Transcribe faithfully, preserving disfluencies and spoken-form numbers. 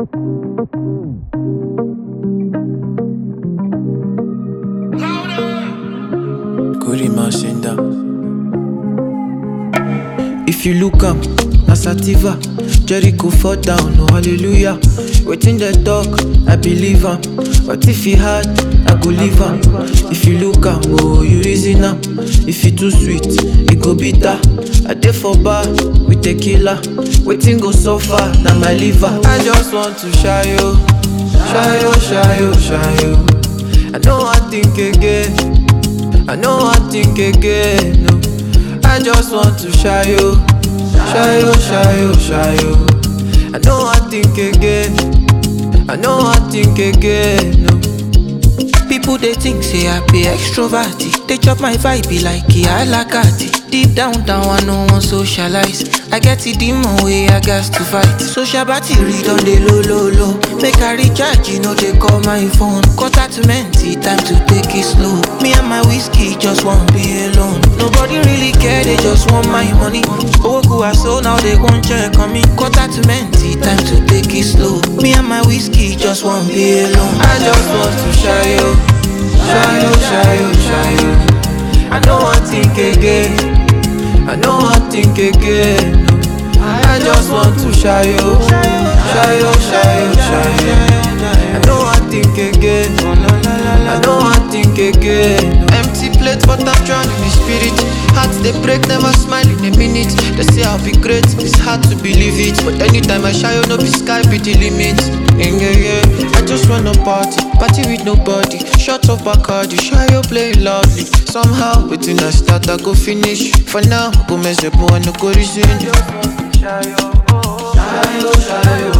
Kurima Senda. If you look up, na sativa. Jericho fall down, oh hallelujah. Waiting the talk, I believe am. But if he hard, I go leave am. If you look am, oh you reason am. If you too sweet, it go bitter. I dey for bar with tequila. Waiting go suffer, na my liver. I just want to shy yo, shy yo, shy yo, shy yo. I know I think again, I know I think again. No, I just want to shy yo, shy yo, shy yo, shy yo. I know I think again, I know I think again. No. People they think say I be extroverted. They chop my vibe be like I like it. Deep down down I no one socialize. I get the demon way I got to fight. Social battery on the low low low. Make I recharge, you know they call my phone. Quarter to menti, time to take it slow. Me and my whiskey just won't be alone. Nobody really care, they just want my money. Oku I so now they gon' check on me. Quarter to menti, time to take it slow. Me and my whiskey just won't be alone. I just want to shy yo, shy yo, shy yo, shy yo. I know I think again, I know I think again. No. I just want to shy yo, shy yo, shy yo, shy yo. I know I think again, I know I think again. No. Empty plate but I'm drowning in spirit. Hearts they break, never smile in a minute. They say I'll be great, it's hard to believe it. But anytime I shy, you know be sky be the limit. Yeah, yeah, yeah. I just wanna party, party with nobody. Shut up Bacardi, shy you play lovely. Somehow, within I start, I go finish. For now, go mess up and no go reason. Shy yo, shy yo, shy yo.